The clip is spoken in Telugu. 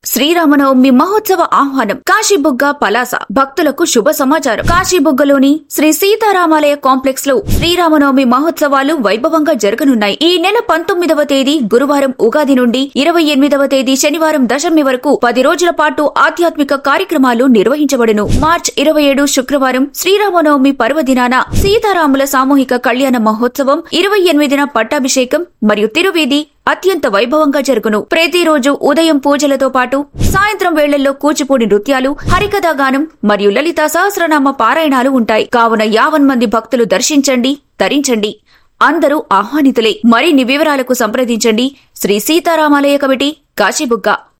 శ్రీరామనవమి మహోత్సవ ఆహ్వానం కాశీబుగ్గ పలాస భక్తులకు శుభ సమాచారం. కాశీబుగ్గలోని శ్రీ సీతారామాలయ కాంప్లెక్స్ లో శ్రీరామనవమి మహోత్సవాలు వైభవంగా జరగనున్నాయి. ఈ నెల 19వ తేదీ గురువారం ఉగాది నుండి 28వ తేదీ శనివారం దశమి వరకు 10 రోజుల పాటు ఆధ్యాత్మిక కార్యక్రమాలు నిర్వహించబడును. మార్చి 27 శుక్రవారం శ్రీరామనవమి పర్వదినాన సీతారాముల సామూహిక కళ్యాణ మహోత్సవం, 28న పట్టాభిషేకం మరియు తిరువీధి అత్యంత వైభవంగా జరుగును. ప్రతిరోజు ఉదయం పూజలతో పాటు సాయంత్రం వేళల్లో కూచిపూడి నృత్యాలు, హరికథా గానం మరియు లలితా సహస్రనామ పారాయణాలు ఉంటాయి. కావున 50 మంది భక్తులు దర్శించండి, తరించండి. అందరూ ఆహ్వానితులే. మరిన్ని వివరాలకు సంప్రదించండి శ్రీ సీతారామాలయ కమిటీ, కాశీబుగ్గ.